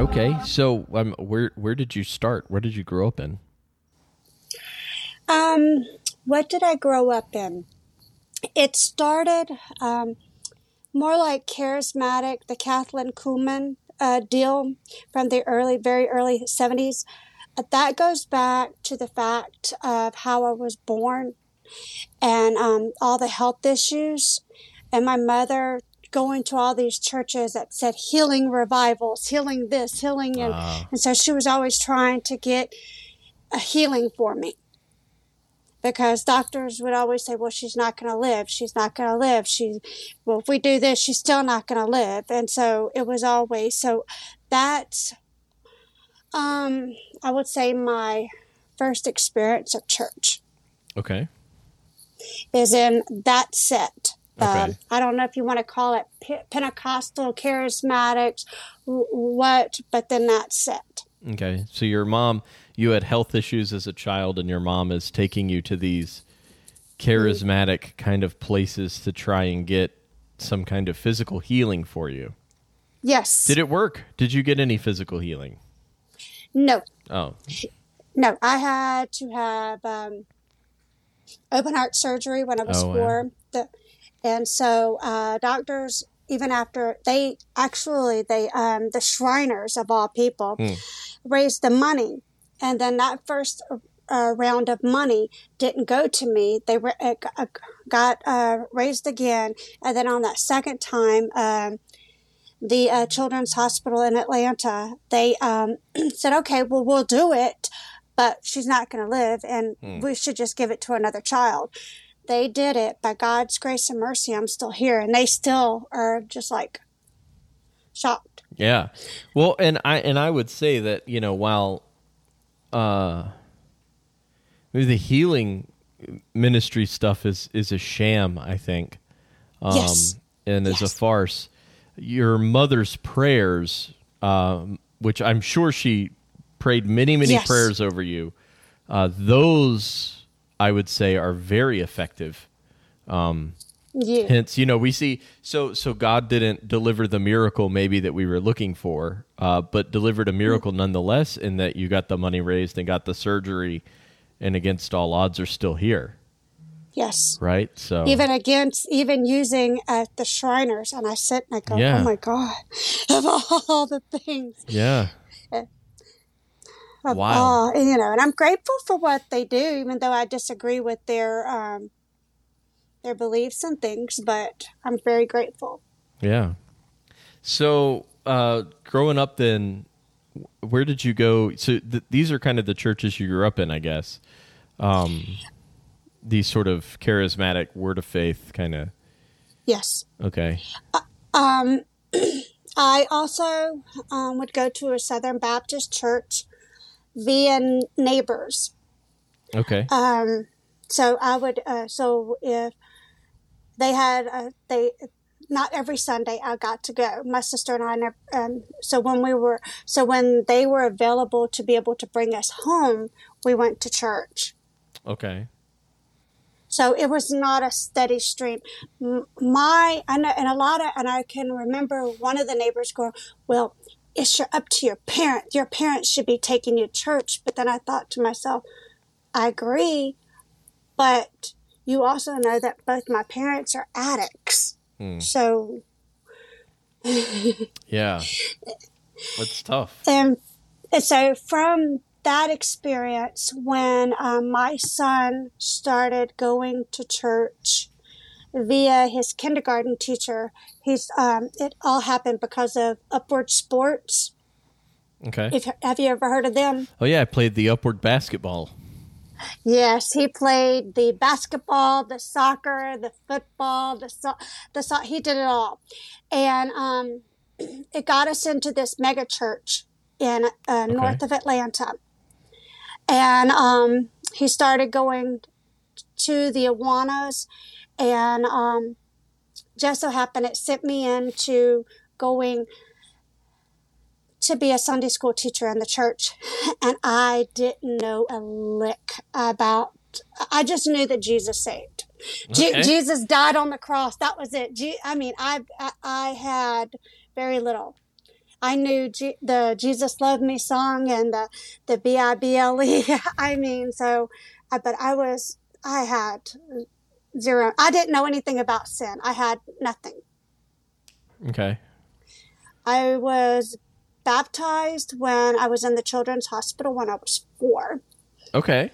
Okay, so where did you start? Where did you grow up in? Um, what did I grow up in? It started more like charismatic, the Kathleen Kuhlman deal from the very early 70s. That goes back to the fact of how I was born and all the health issues, and my mother going to all these churches that said healing revivals, healing this, healing, and so she was always trying to get a healing for me. Because doctors would always say, well, she's not going to live. She's not going to live. Well, if we do this, she's still not going to live. And so it was always, so that's, I would say my first experience of church Okay. is in that set. Okay. I don't know if you want to call it Pentecostal, charismatics, but then that set. Okay. So you had health issues as a child, and your mom is taking you to these charismatic kind of places to try and get some kind of physical healing for you. Yes. Did it work? Did you get any physical healing? No. Oh. No, I had to have open heart surgery when I was 4. Wow. And so doctors, even after the Shriners of all people, raised the money. And then that first round of money didn't go to me. They got raised again. And then on that second time, the Children's Hospital in Atlanta, they said, okay, well, we'll do it, but she's not going to live, and we should just give it to another child. They did it. By God's grace and mercy, I'm still here, and they still are just like shocked. Yeah. Well, and I would say that, while maybe the healing ministry stuff is a sham, I think. Yes. And is a farce. Your mother's prayers, which I'm sure she prayed many, many prayers over you, those, I would say, are very effective. Hence, we see, so God didn't deliver the miracle maybe that we were looking for, but delivered a miracle nonetheless, in that you got the money raised and got the surgery, and against all odds are still here. Yes. Right? So even using the Shriners, and I sit and I go, oh my God, of all the things. Yeah. Wow. And I'm grateful for what they do, even though I disagree with their beliefs and things, but I'm very grateful. Yeah. So, growing up then, where did you go? So these are kind of the churches you grew up in, I guess. These sort of charismatic word of faith kind of. Yes. Okay. I also would go to a Southern Baptist church via neighbors. Okay. So I would, so if they had, not every Sunday I got to go. My sister and I never, so when they were available to be able to bring us home, we went to church. Okay. So it was not a steady stream. I can remember one of the neighbors going, well, it's up to your parent. Your parents should be taking you to church. But then I thought to myself, I agree, but you also know that both my parents are addicts. So. Yeah. That's tough. And so from that experience, when my son started going to church via his kindergarten teacher, it all happened because of Upward Sports. Okay. Have you ever heard of them? Oh yeah, I played the Upward basketball. Yes, he played the basketball, the soccer, the football, he did it all. And it got us into this mega church in north of Atlanta. And he started going to the Awanas, and just so happened it sent me into going to be a Sunday school teacher in the church, and I didn't know a lick about. I just knew that Jesus saved. Okay. Jesus died on the cross. That was it. I had very little. I knew the Jesus Loved Me song and the Bible. I mean, so, but I had zero. I didn't know anything about sin. I had nothing. Okay. I was baptized when I was in the children's hospital when I was 4. Okay.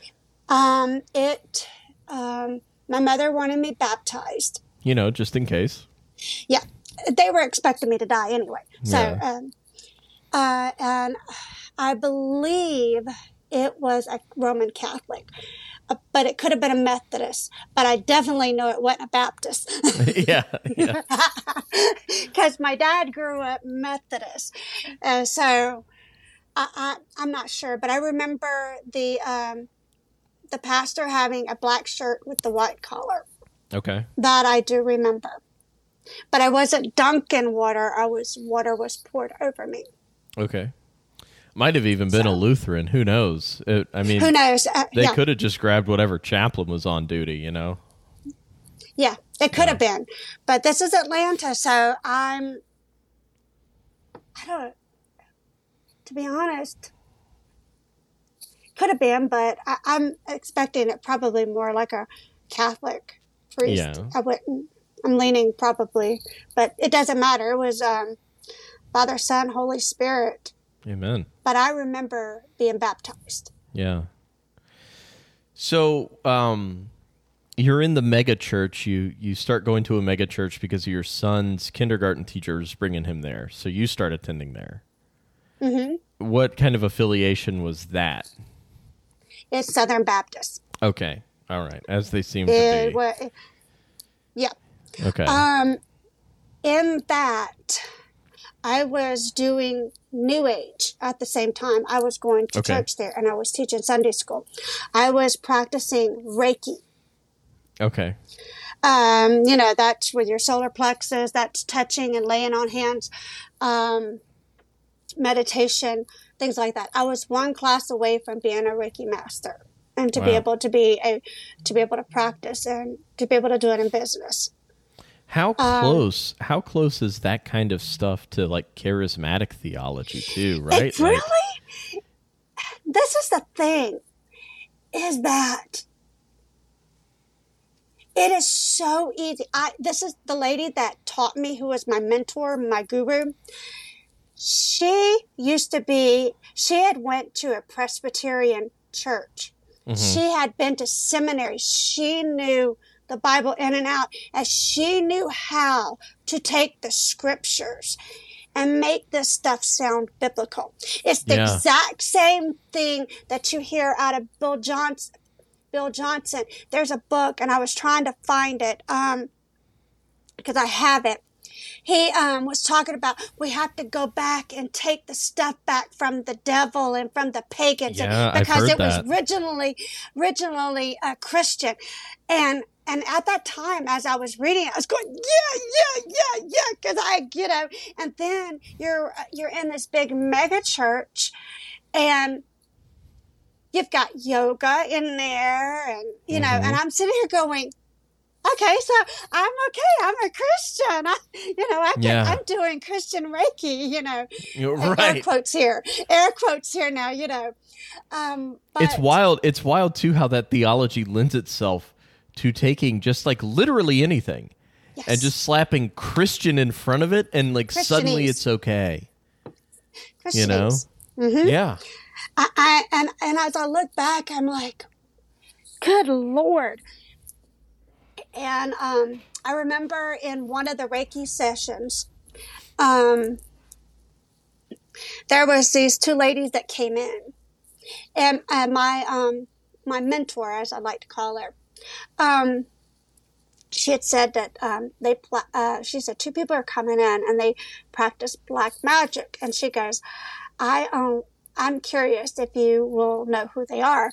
My mother wanted me baptized. Just in case. Yeah, they were expecting me to die anyway. So, Yeah. and I believe it was a Roman Catholic, but it could have been a Methodist. But I definitely know it wasn't a Baptist. Yeah. Because my dad grew up Methodist, so I'm not sure. But I remember the pastor having a black shirt with the white collar. Okay. That I do remember. But I wasn't dunked in water. Water was poured over me. Okay. Might have even been a Lutheran. Who knows? Who knows? They could have just grabbed whatever chaplain was on duty, Yeah, it could have been. But this is Atlanta, so I don't, to be honest, could have been, but I'm expecting it probably more like a Catholic priest. Yeah. I'm leaning probably, but it doesn't matter. It was Father, Son, Holy Spirit. Amen. But I remember being baptized. Yeah. So, you're in the mega church. You start going to a mega church because your son's kindergarten teacher is bringing him there. So you start attending there. Mm-hmm. What kind of affiliation was that? It's Southern Baptist. Okay. All right. As they seem to be. Yeah. Okay. In that, I was doing New Age at the same time. I was going to church there, and I was teaching Sunday school. I was practicing Reiki. Okay. That's with your solar plexus. That's touching and laying on hands, meditation, things like that. I was one class away from being a Reiki master, and to be able to practice and to be able to do it in business. How close? How close is that kind of stuff to like charismatic theology too? Right? Really, this is the thing: is that it is so easy. This is the lady that taught me, who was my mentor, my guru. She had went to a Presbyterian church. Mm-hmm. She had been to seminary. She knew the Bible in and out, and she knew how to take the scriptures and make this stuff sound biblical. It's the exact same thing that you hear out of Bill Johnson. There's a book, and I was trying to find it because I have it. He was talking about we have to go back and take the stuff back from the devil and from the pagans, because it was originally Christian, and at that time, as I was reading it, I was going, yeah, because and then you're in this big mega church, and you've got yoga in there, and and I'm sitting here going, okay, so I'm okay. I'm a Christian. I'm doing Christian Reiki. right. Air quotes here now. But it's wild. It's wild too how that theology lends itself to taking just like literally anything, and just slapping Christian in front of it, and like suddenly it's okay. Mm-hmm. Yeah. And as I look back, I'm like, good Lord. And I remember in one of the Reiki sessions, there was these 2 ladies that came in, and my mentor, as I like to call her, she had said that she said 2 people are coming in and they practice black magic, and she goes, I'm curious if you will know who they are.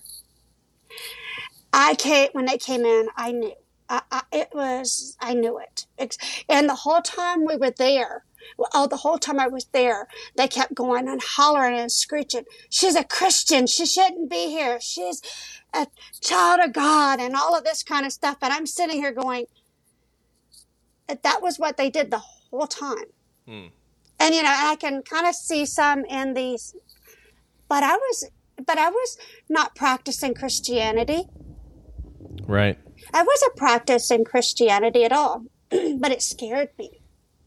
When they came in, I knew. I knew it. And the whole time we were there, the whole time I was there, they kept going and hollering and screeching, she's a Christian, she shouldn't be here, she's a child of God, and all of this kind of stuff. And I'm sitting here going, that was what they did the whole time. And I can kind of see some in these, but I was not practicing Christianity. Right. I wasn't practicing Christianity at all, but it scared me.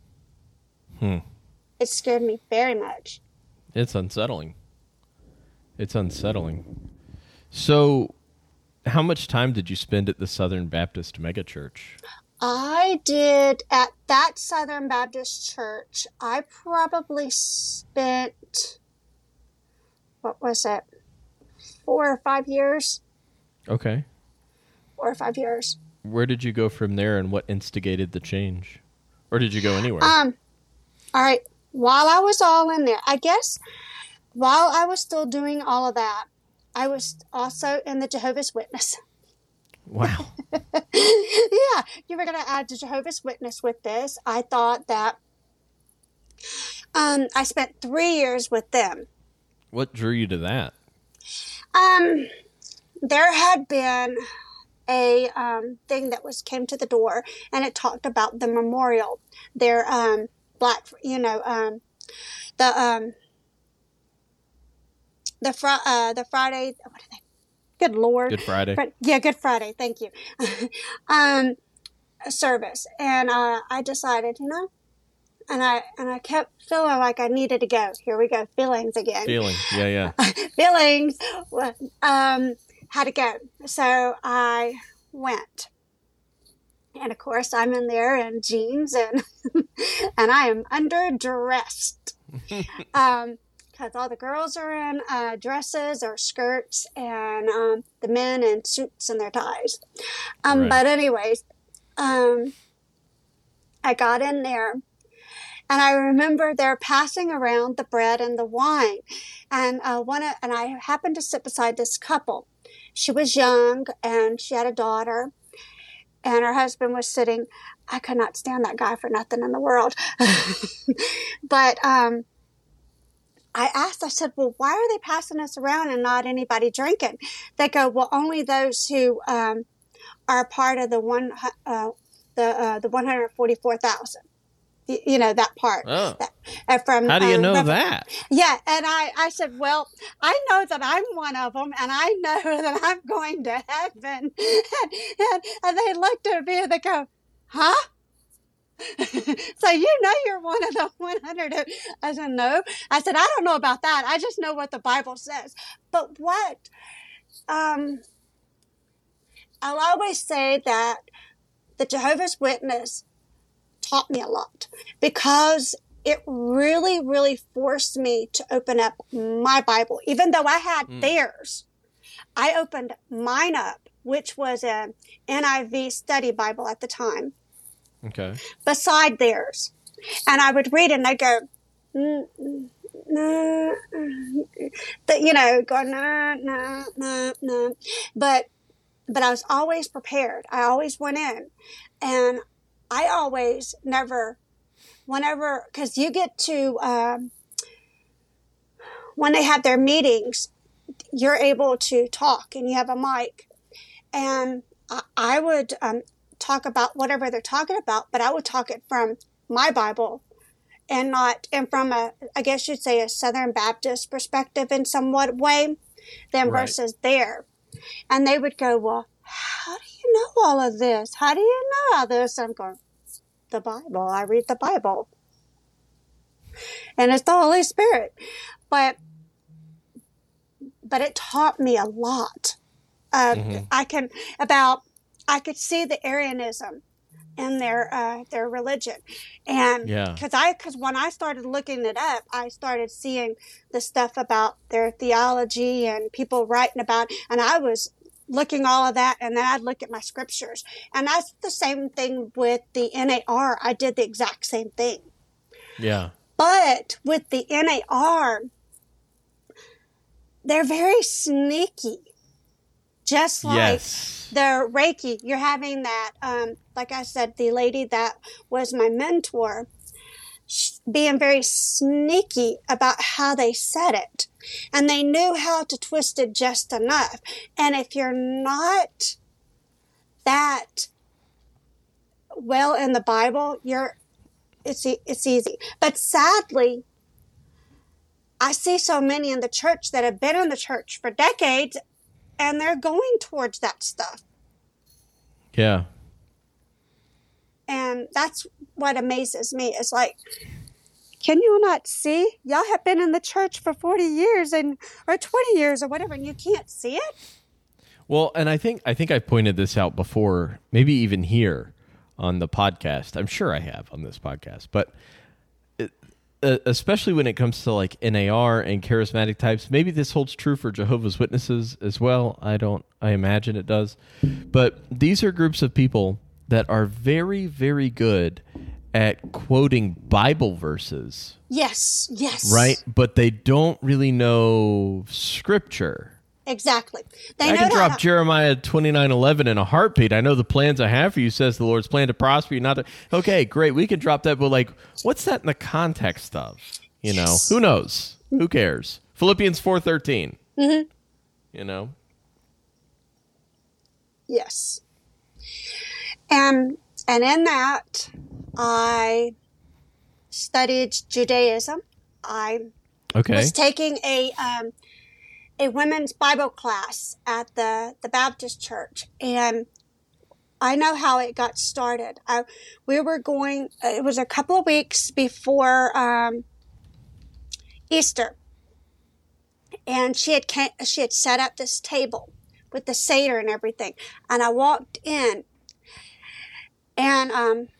It scared me very much. It's unsettling. It's unsettling. So, how much time did you spend at the Southern Baptist megachurch? I did at that Southern Baptist church. I probably spent, what was it, 4 or 5 years? Okay. 4 or 5 years. Where did you go from there, and what instigated the change? Or did you go anywhere? All right. While I was all in there, I guess, while I was still doing all of that, I was also in the Jehovah's Witness. Wow. Yeah, you were going to add the Jehovah's Witness with this. I thought that I spent 3 years with them. What drew you to that? There had been a thing that came to the door, and it talked about the memorial. Their black, the Friday. What are they? Good Lord. Good Friday. Good Friday. Thank you. Service. And I decided, and I kept feeling like I needed to go. Here we go. Feelings again. Feelings. Yeah. Feelings. Had to go. So I went. And of course, I'm in there in jeans and and I am underdressed. Because all the girls are in dresses or skirts, and the men in suits and their ties. Right. But anyways, I got in there, and I remember they're passing around the bread and the wine, and I happened to sit beside this couple. She was young, and she had a daughter, and her husband was sitting. I could not stand that guy for nothing in the world, but I asked, I said, well, why are they passing us around and not anybody drinking? They go, well, only those who are part of the 144,000. That part. Oh. How do you know that? Yeah, and I said, well, I know that I'm one of them, and I know that I'm going to heaven. And they looked at me and they go, huh? So you're one of the 100. I said, no. I said, I don't know about that. I just know what the Bible says. But what? I'll always say that the Jehovah's Witness taught me a lot, because it really, really forced me to open up my Bible. Even though I had theirs, I opened mine up, which was an NIV study Bible at the time. Okay. Beside theirs. And I would read it and I'd go, no, no. But I was always prepared. I always went in. And I always because you get to, when they have their meetings, you're able to talk and you have a mic. And I would, talk about whatever they're talking about, but I would talk it from my Bible and from I guess you'd say a Southern Baptist perspective in somewhat way than Right. versus there. And they would go, well, how do you know all of this? How do you know all this? I'm going, the Bible. I read the Bible. And it's the Holy Spirit. But it taught me a lot. I could see the Arianism in their religion, and because when I started looking it up, I started seeing the stuff about their theology and people writing about, and I was looking all of that, and then I'd look at my scriptures, and that's the same thing with the NAR. I did the exact same thing. Yeah. But with the NAR, they're very sneaky. Just like the Reiki, you're having that, like I said, the lady that was my mentor, being very sneaky about how they said it. And they knew how to twist it just enough. And if you're not that well in the Bible, it's easy. But sadly, I see so many in the church that have been in the church for decades, and they're going towards that stuff. Yeah. And that's what amazes me. It's like, can you not see? Y'all have been in the church for 40 years or 20 years or whatever, and you can't see it? Well, and I think I pointed this out before, maybe even here on the podcast. I'm sure I have on this podcast, but especially when it comes to like NAR and charismatic types, maybe this holds true for Jehovah's Witnesses as well. I imagine it does. But these are groups of people that are very, very good at quoting Bible verses. Yes. Right? But they don't really know Scripture. Exactly. I can drop Jeremiah 29:11 in a heartbeat. I know the plans I have for you, says the Lord's plan to prosper you, not to... Okay, great. We can drop that, but like, what's that in the context of? You know, who knows? Who cares? Philippians 4:13. Mm-hmm. You know? Yes. And in that, I studied Judaism. I was taking a women's Bible class at the Baptist church, and I know how it got started. We were going. It was a couple of weeks before Easter, and she had set up this table with the Seder and everything, and I walked in. And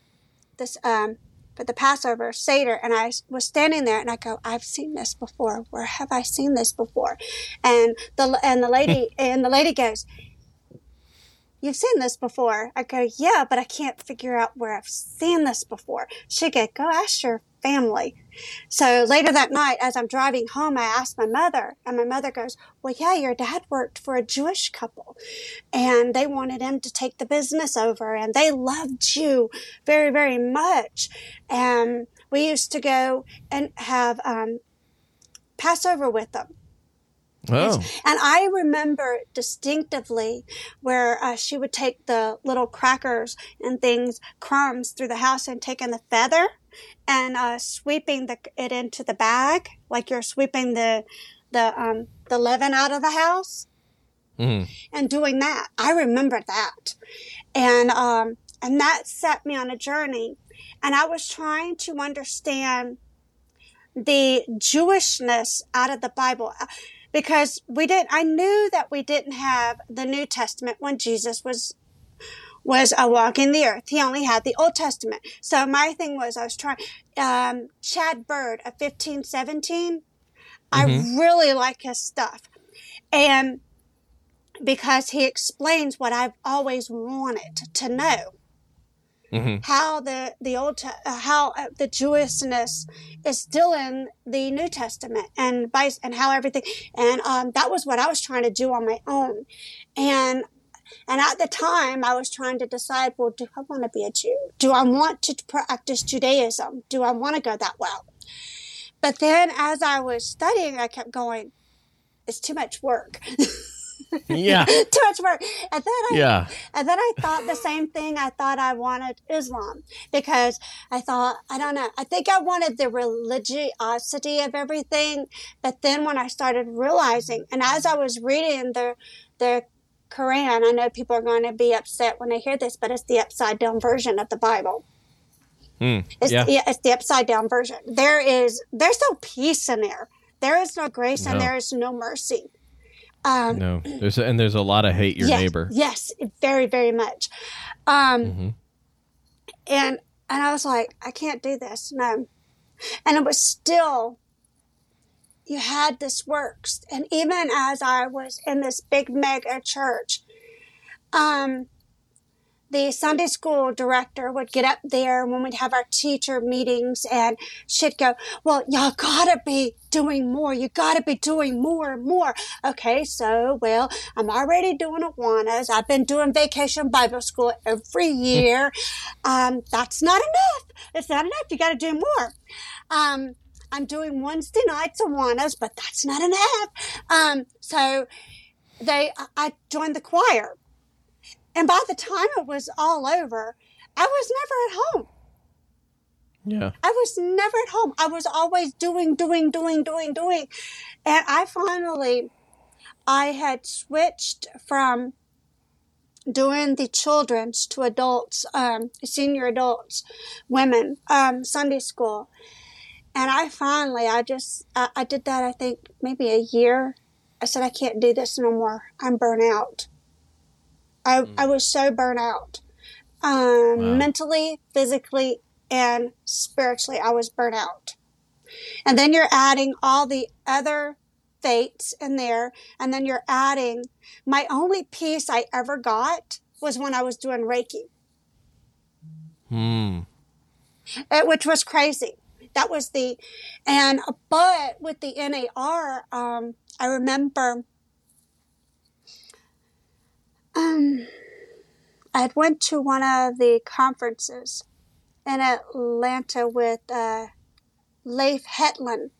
for the Passover Seder, and I was standing there, and I go, I've seen this before. Where have I seen this before? And the lady goes, you've seen this before. I go, yeah, but I can't figure out where I've seen this before. She go ask your family. So later that night, as I'm driving home, I asked my mother, and my mother goes, well, yeah, your dad worked for a Jewish couple, and they wanted him to take the business over, and they loved you very, very much. And we used to go and have Passover with them. Oh. And I remember distinctively where she would take the little crackers and crumbs through the house, and taking the feather and sweeping it into the bag, like you're sweeping the leaven out of the house, and doing that. I remember that, and that set me on a journey, and I was trying to understand the Jewishness out of the Bible. Because I knew that we didn't have the New Testament when Jesus was walking the earth. He only had the Old Testament. So my thing was, I was trying, Chad Bird of 1517. I really like his stuff. And because he explains what I've always wanted to know. How the Jewishness is still in the New Testament, and how everything, and that was what I was trying to do on my own, and at the time I was trying to decide, well, do I want to be a Jew? Do I want to practice Judaism? Do I want to go that well? But then as I was studying, I kept going, it's too much work. Yeah. Too much work. And then I thought the same thing. I thought I wanted Islam, because I thought, I don't know, I think I wanted the religiosity of everything. But then when I started realizing, and as I was reading the Quran, I know people are going to be upset when they hear this, but it's the upside down version of the Bible. It's the upside down version. There's no peace in there. There is no grace, and there is no mercy. No, there's a lot of hate your neighbor. Yes, very, very much. And I was like, I can't do this. No. And it was still, you had this works. And even as I was in this big mega church, the Sunday school director would get up there when we'd have our teacher meetings, and she'd go, well, y'all gotta be doing more. You gotta be doing more and more. Okay, so, well, I'm already doing Awanas. I've been doing Vacation Bible School every year. That's not enough. It's not enough. You gotta do more. I'm doing Wednesday nights Awanas, but that's not enough. So I joined the choir. And by the time it was all over, I was never at home. Yeah. I was never at home. I was always doing. And I had switched from doing the children's to adults, senior adults, women, Sunday school. And I did that, I think, maybe a year. I said, I can't do this no more. I'm burnt out. I was so burnt out. Wow. Mentally, physically, and spiritually, I was burnt out. And then you're adding all the other faiths in there. And then you're adding, my only peace I ever got was when I was doing Reiki. Which was crazy. That was but with the NAR, I remember, I had went to one of the conferences in Atlanta with, Leif Hetland,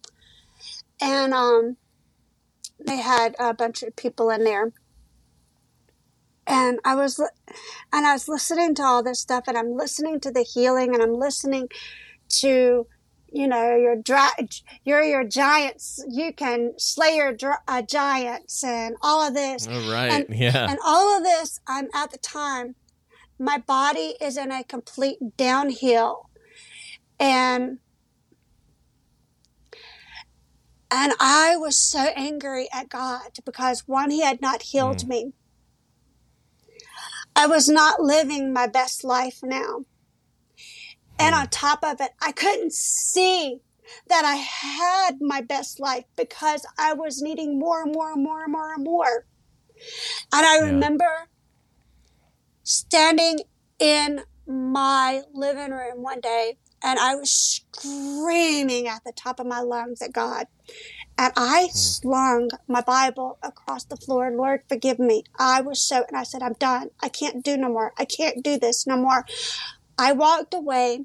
and they had a bunch of people in there, and I was listening to all this stuff, and I'm listening to the healing, and I'm listening to, your giants. You can slay your giants, and all of this. All right, and all of this. I'm at the time, my body is in a complete downhill, and I was so angry at God because, one, he had not healed me. I was not living my best life now. And on top of it, I couldn't see that I had my best life because I was needing more and more and more and more and more. And I remember standing in my living room one day, and I was screaming at the top of my lungs at God. And I slung my Bible across the floor. Lord, forgive me. And I said, I'm done. I can't do no more. I can't do this no more. I walked away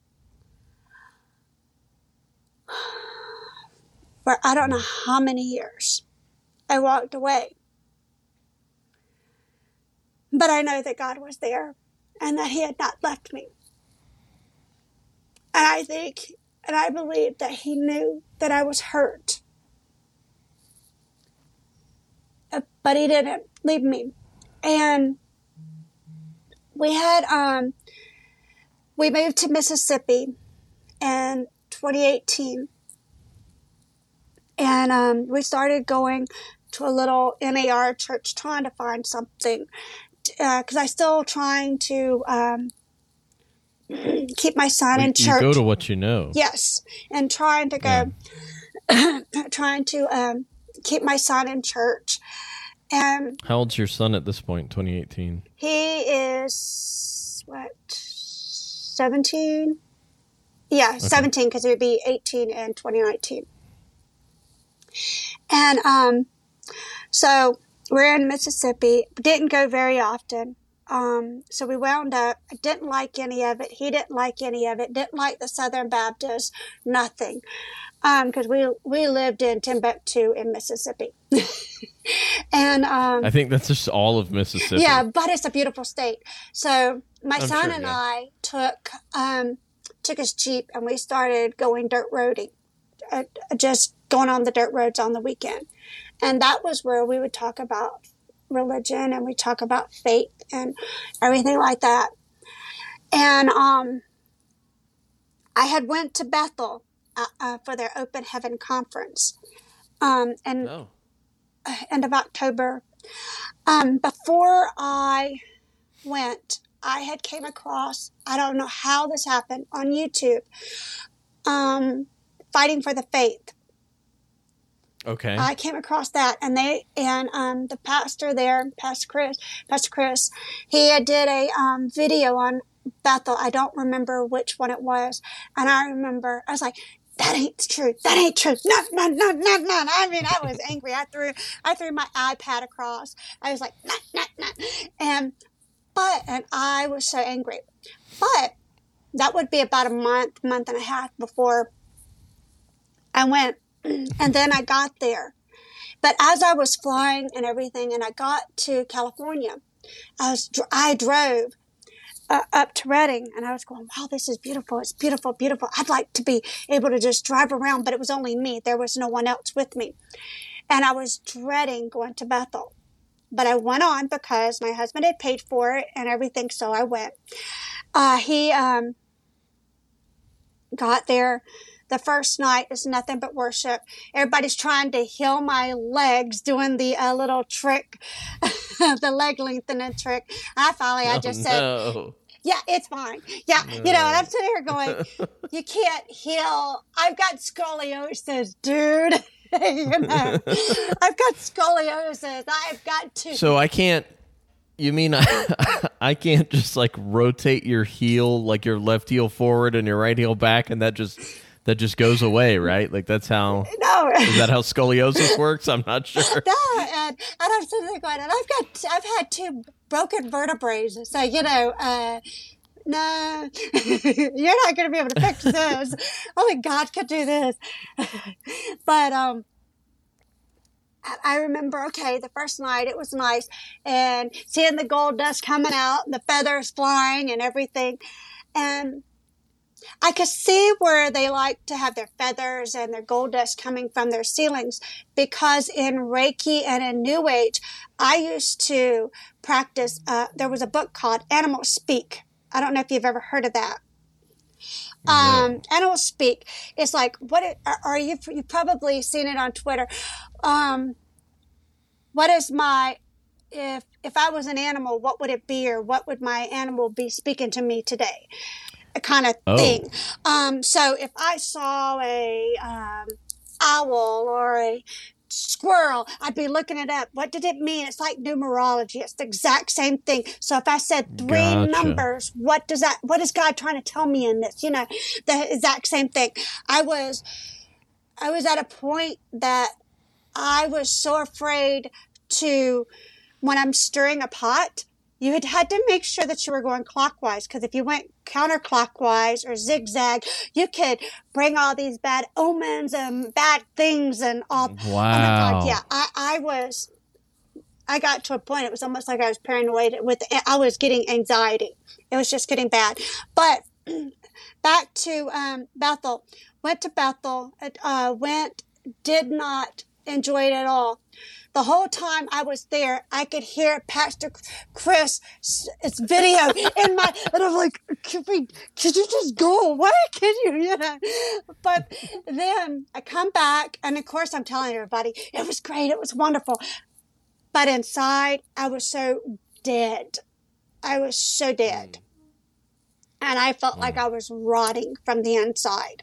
for I don't know how many years. I walked away. But I know that God was there and that he had not left me. And I think, and I believe that he knew that I was hurt. But he didn't leave me. And we moved to Mississippi in 2018. And we started going to a little NAR church trying to find something. Because I'm still trying to keep my son in church. You go to what you know. Yes. And trying to go, trying to keep my son in church. And how old's your son at this point, 2018? He is, 17? Yeah, okay. 17, because he would be 18 in 2019. And so we're in Mississippi. Didn't go very often. So we wound up, I didn't like any of it. He didn't like any of it. Didn't like the Southern Baptist, nothing. Because we lived in Timbuktu in Mississippi. And I think that's just all of Mississippi. Yeah, but it's a beautiful state. So my son and I took his Jeep, and we started going dirt roading, just going on the dirt roads on the weekend. And that was where we would talk about religion, and we talk about faith and everything like that. And I had went to Bethel for their Open Heaven Conference, and end of October. Before I went, I had came across, I don't know how this happened, on YouTube, Fighting for the Faith. Okay. I came across that, and the pastor there, Pastor Chris, he did a video on Bethel. I don't remember which one it was, and I remember I was like, that ain't true. That ain't true. No. I mean, I was angry. I threw my iPad across. I was like, no. And I was so angry. But that would be about a month and a half before I went. And then I got there. But as I was flying and everything, and I got to California, I drove. up to Reading, and I was going, wow, this is beautiful. It's beautiful, beautiful. I'd like to be able to just drive around, but it was only me. There was no one else with me. And I was dreading going to Bethel. But I went on because my husband had paid for it and everything, so I went. He got there. The first night is nothing but worship. Everybody's trying to heal my legs, doing the little trick, the leg lengthening trick. And I just said, yeah, it's fine. Yeah, no. And I'm sitting here going, you can't heal. I've got scoliosis, dude. I've got scoliosis. I've got to. So I can't. You mean I can't just like rotate your heel, like your left heel forward and your right heel back, and that just goes away, right? Like that's how. No. Is that how scoliosis works? I'm not sure. No, and I'm sitting there going, and I've had 2 broken vertebrae, so no, you're not going to be able to fix this. Only God could do this. But I remember, okay, the first night it was nice, and seeing the gold dust coming out, and the feathers flying, and everything, and I could see where they like to have their feathers and their gold dust coming from their ceilings, because in Reiki and in New Age, I used to practice, there was a book called Animal Speak. I don't know if you've ever heard of that. No. Animal Speak. It's like, you've probably seen it on Twitter. What is if I was an animal, what would it be, or what would my animal be speaking to me today? A kind of thing. So if I saw a owl or a squirrel, I'd be looking it up. What did it mean? It's like numerology. It's the exact same thing. So if I said 3 numbers, what is God trying to tell me in this? The exact same thing. I was at a point that I was so afraid to, when I'm stirring a pot, you had to make sure that you were going clockwise, because if you went counterclockwise or zigzag, you could bring all these bad omens and bad things and all. Wow. Oh my God, yeah. I got to a point, it was almost like I was paranoid I was getting anxiety. It was just getting bad. But back to Bethel. Went to Bethel, did not enjoy it at all. The whole time I was there, I could hear Pastor Chris' video in my, and I'm like, could you just go away? Can you, But then I come back, and of course I'm telling everybody, it was great, it was wonderful. But inside, I was so dead. I was so dead. And I felt like I was rotting from the inside.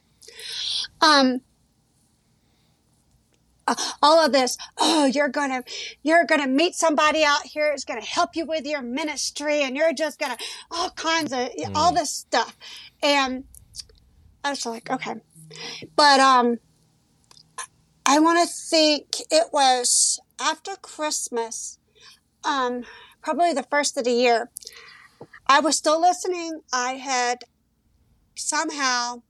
All of this, you're gonna meet somebody out here who's gonna help you with your ministry, and you're just gonna all kinds of all this stuff. And I was like, okay. But I want to think it was after Christmas, probably the first of the year. I was still listening. I had somehow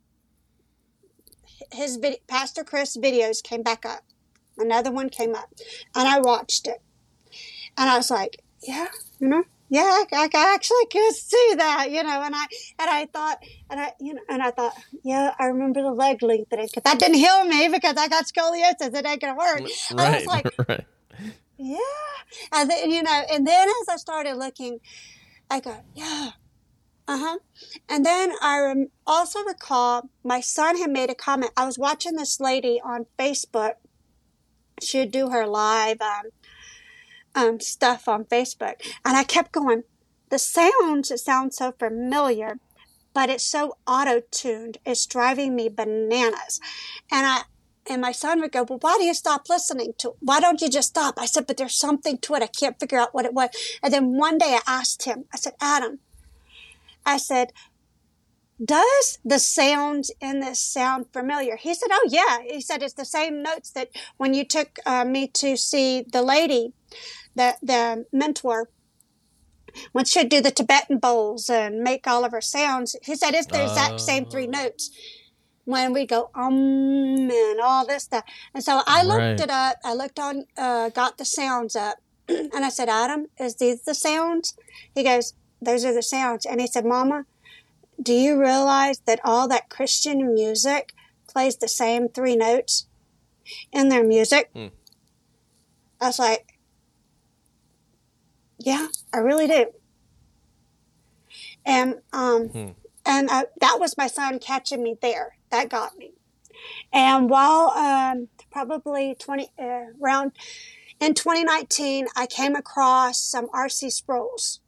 Pastor Chris videos came back up. Another one came up, and I watched it, and I was like, yeah, I actually can see that, and I thought, yeah, I remember the leg lengthening, because that didn't heal me because I got scoliosis. It ain't gonna work. Right, I was like, right. Yeah, and then and then as I started looking, I go, yeah. And then I also recall my son had made a comment. I was watching this lady on Facebook. She'd do her live stuff on Facebook. And I kept going, it sounds so familiar, but it's so auto-tuned. It's driving me bananas. And my son would go, well, why do you stop listening to it? Why don't you just stop? I said, but there's something to it. I can't figure out what it was. And then one day I asked him, I said, Adam, does the sounds in this sound familiar? He said, oh, yeah. He said, it's the same notes that when you took me to see the lady, the mentor, when she'd do the Tibetan bowls and make all of her sounds. He said, it's the exact same 3 notes when we go, and all this stuff. And so I looked it up. I looked on, got the sounds up. And I said, Adam, is these the sounds? He goes, those are the sounds. And he said, Mama, do you realize that all that Christian music plays the same 3 notes in their music? I was like, yeah, I really do. And that was my son catching me there. That got me. And while probably around in 2019, I came across some R.C. Sproul's.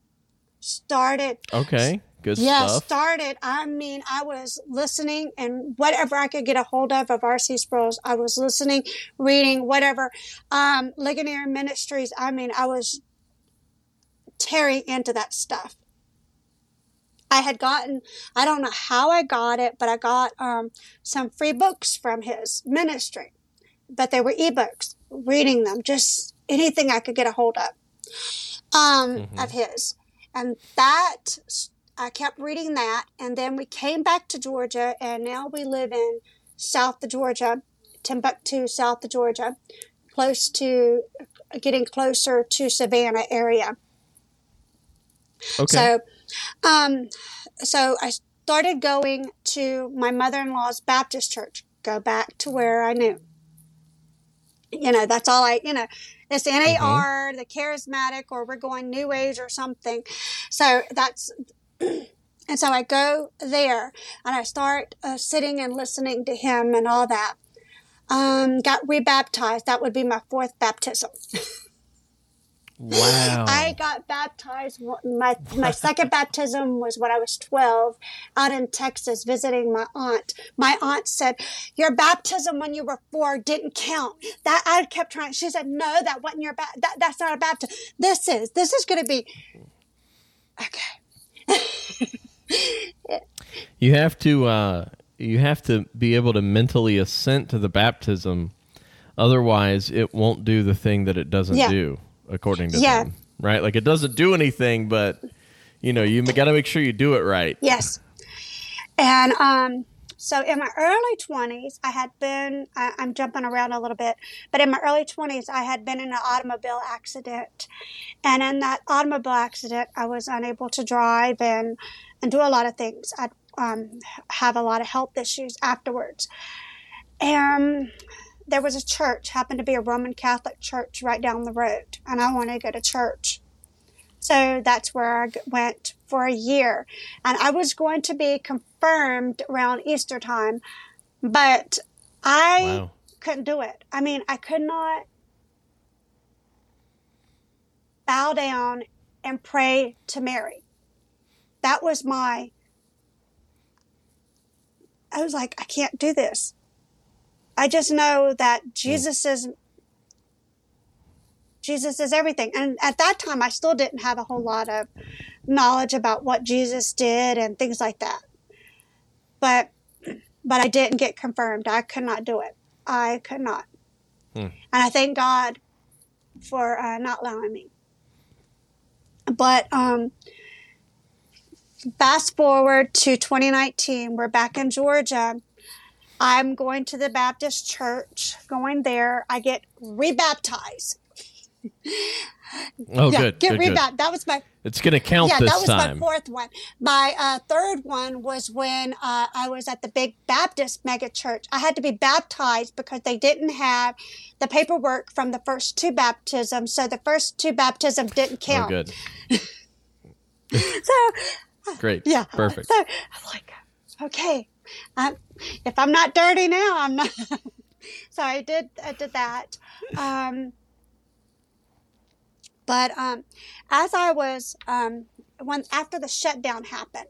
Okay, good stuff. I was listening, and whatever I could get a hold of R.C. Sproul's, I was listening, reading, whatever. Ligonier Ministries, I was tearing into that stuff. I had gotten, I don't know how I got it, but I got some free books from his ministry. But they were ebooks, reading them, just anything I could get a hold of his. And that, I kept reading that. And then we came back to Georgia, and now we live in South of Georgia, Timbuktu, South of Georgia, getting closer to Savannah area. Okay. So I started going to my mother-in-law's Baptist church, go back to where I knew. That's all it's NAR, the charismatic, or we're going New Age or something. So and so I go there and I start sitting and listening to him and all that. Got rebaptized. That would be my 4th baptism. Wow. I got baptized. My second baptism was when I was 12 out in Texas visiting my aunt. My aunt said, your baptism when you were 4 didn't count. That I kept trying. She said, no, that wasn't your that's not a baptism. This is going to be. Okay. You have to be able to mentally assent to the baptism. Otherwise, it won't do the thing that it doesn't do. According to them, right? Like, it doesn't do anything, but, you got to make sure you do it right. Yes. And so in my early 20s, I had been, I'm jumping around a little bit, but in my early 20s, I had been in an automobile accident. And in that automobile accident, I was unable to drive and do a lot of things. I'd have a lot of health issues afterwards. And there was a church, happened to be a Roman Catholic church right down the road, and I wanted to go to church. So that's where I went for a year. And I was going to be confirmed around Easter time, but I couldn't do it. I could not bow down and pray to Mary. That was I was like, I can't do this. I just know that Jesus is everything. And at that time, I still didn't have a whole lot of knowledge about what Jesus did and things like that. But I didn't get confirmed. I could not do it. I could not. And I thank God for not allowing me. But fast forward to 2019, we're back in Georgia. I'm going to the Baptist church, going there. I get rebaptized. Oh, good. Get rebaptized. Good. That was my... It's going to count this time. Yeah, that was my 4th one. My 3rd one was when I was at the big Baptist mega church. I had to be baptized because they didn't have the paperwork from the first 2 baptisms, so the first 2 baptisms didn't count. Oh, good. Great. Yeah. Perfect. So I'm like, okay. If I'm not dirty now, I'm not. So I did that. But as I was, after the shutdown happened,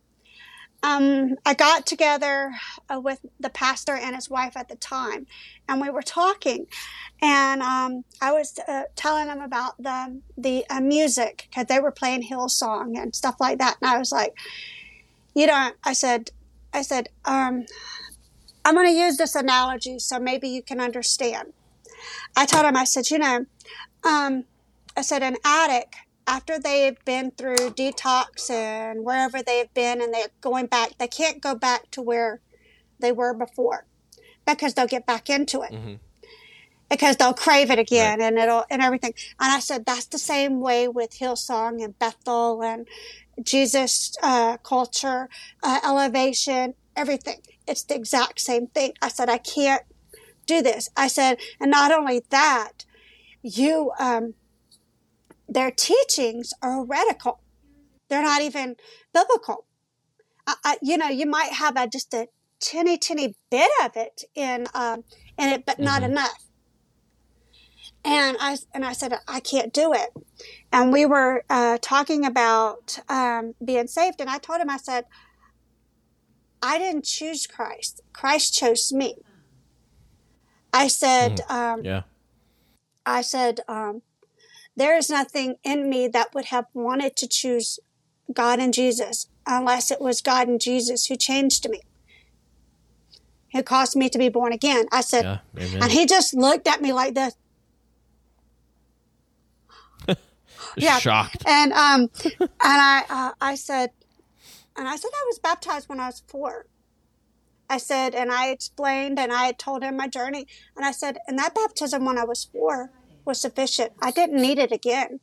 I got together with the pastor and his wife at the time, and we were talking, and I was telling them about the music, because they were playing Hillsong and stuff like that, and I was like, I said, I'm going to use this analogy so maybe you can understand. I told him, I said, I said, an addict, after they've been through detox and wherever they've been and they're going back, they can't go back to where they were before because they'll get back into it. because they'll crave it Right. again and everything. And I said, that's the same way with Hillsong and Bethel and Jesus culture, elevation, everything. It's the exact same thing. I said, I can't do this. I said, and not only that, you, their teachings are heretical. They're not even biblical. You might have just a teeny bit of it in it, but not enough. And I said, I can't do it. And we were talking about being saved. And I told him, I said, I didn't choose Christ. Christ chose me. I said, Yeah. I said, there is nothing in me that would have wanted to choose God and Jesus unless it was God and Jesus who changed me, who caused me to be born again. I said, Yeah. Amen. and he just looked at me like this. Yeah. Shocked. And I said I was baptized when I was 4. I said, and I explained, and I told him my journey, and I said, and that baptism when I was 4 was sufficient. I didn't need it again.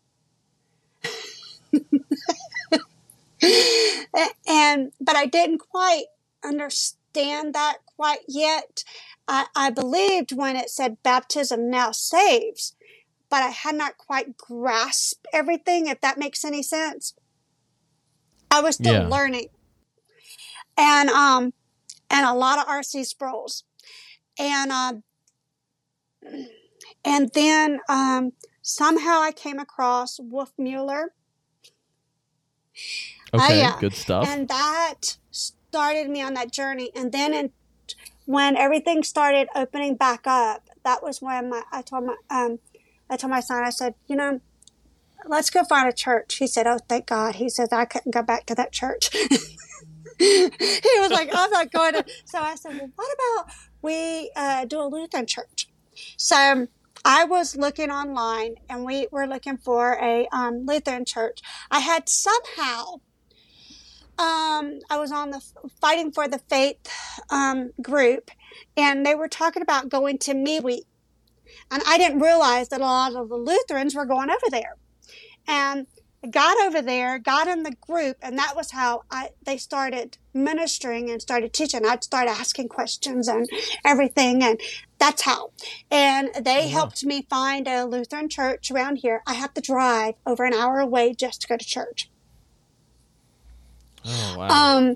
But I didn't quite understand that quite yet. I believed when it said baptism now saves, but I had not quite grasped everything, if that makes any sense. I was still learning. And a lot of R.C. Sproul's. And then somehow I came across Wolf Mueller. Okay, good stuff. And that started me on that journey. And then when everything started opening back up, that was when I told my son, I said, let's go find a church. He said, oh, thank God. He says, I couldn't go back to that church. He was like, I'm not going to. So I said, well, what about we do a Lutheran church? So I was looking online, and we were looking for a Lutheran church. I had somehow, I was on the Fighting for the Faith group, and they were talking about going to MeWe. And I didn't realize that a lot of the Lutherans were going over there. And got over there, got in the group, and that was how they started ministering and started teaching. I'd start asking questions and everything, and that's how. And they helped me find a Lutheran church around here. I have to drive over an hour away just to go to church. Oh, wow.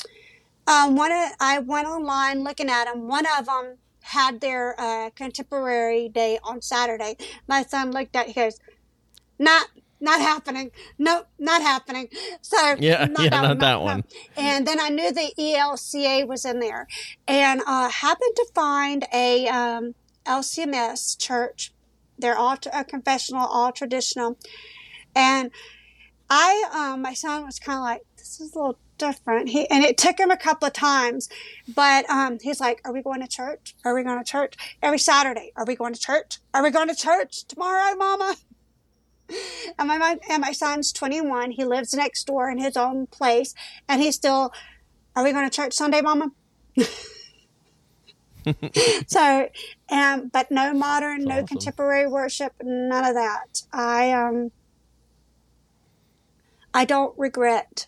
I went online looking at them. One of them had their contemporary day on Saturday. My son looked at it, he goes, not happening. Nope, not happening. So not that one. And then I knew the ELCA was in there, and happened to find a LCMS church. They're all confessional, all traditional, and my son was kind of like, this is a little different. And it took him a couple of times, but he's like, are we going to church? Are we going to church every Saturday? Are we going to church? Are we going to church tomorrow, Mama? And my son's 21. He lives next door in his own place, and he's still, are we going to church Sunday, Mama? So, but no modern, That's no awesome. contemporary worship, none of that. I don't regret.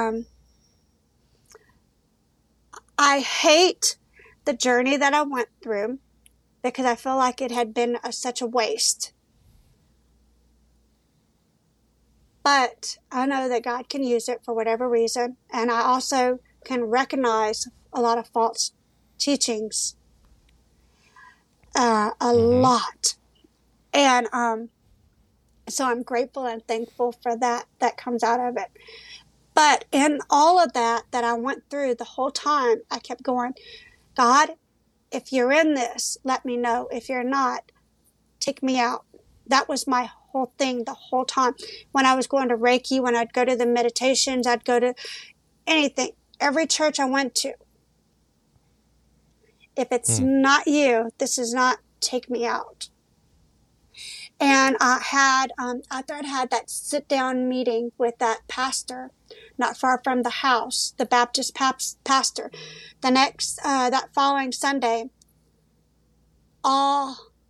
I hate the journey that I went through because I feel like it had been such a waste. But I know that God can use it for whatever reason. And I also can recognize a lot of false teachings. A lot. And so I'm grateful and thankful for that comes out of it. But in all of that I went through the whole time, I kept going, God, if you're in this, let me know. If you're not, take me out. That was my whole thing the whole time. When I was going to Reiki, when I'd go to the meditations, I'd go to anything, every church I went to. If it's not you, this is not, take me out. And I had, after I'd had that sit-down meeting with that pastor, not far from the house, the Baptist pastor, that following Sunday, all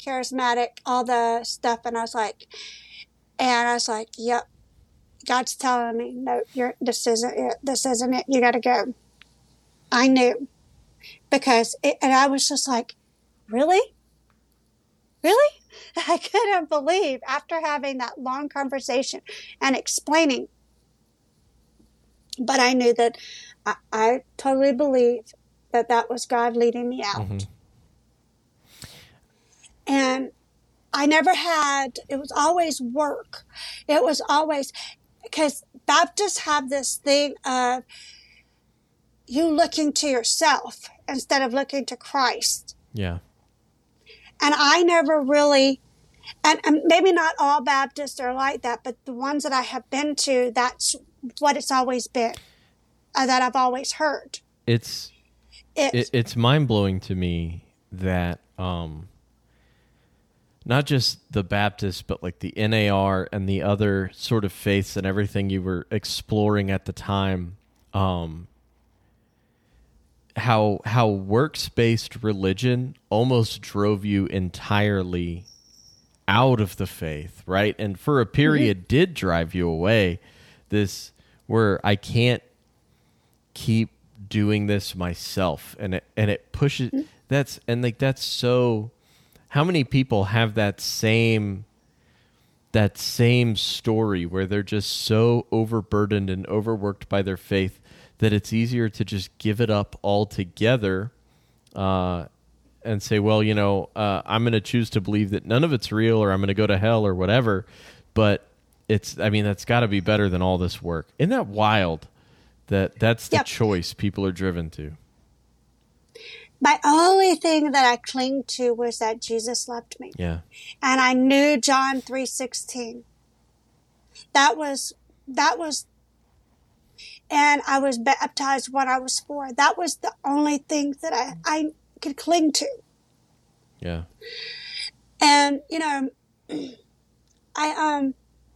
charismatic, all the stuff. And I was like, yep, God's telling me, no, this isn't it. This isn't it. You got to go. I knew and I was just like, really? Really? I couldn't believe after having that long conversation and explaining. But I knew that I totally believe that was God leading me out. Mm-hmm. And I never had, it was always work. It was always, because Baptists have this thing of you looking to yourself instead of looking to Christ. Yeah. And I never really, and maybe not all Baptists are like that, but the ones that I have been to, that's what it's always been, that I've always heard. It's mind-blowing to me that not just the Baptists, but like the NAR and the other sort of faiths and everything you were exploring at the time, how works-based religion almost drove you entirely out of the faith, right? And for a period did drive you away. This where I can't keep doing this myself, and it pushes that's so. How many people have that same story where they're just so overburdened and overworked by their faith that it's easier to just give it up altogether and say, well, I'm going to choose to believe that none of it's real, or I'm going to go to hell or whatever. But that's got to be better than all this work. Isn't that wild? That's the choice people are driven to. My only thing that I cling to was that Jesus loved me. Yeah. And I knew John 3:16. That was, and I was baptized when I was 4. That was the only thing that I could cling to. Yeah. And, I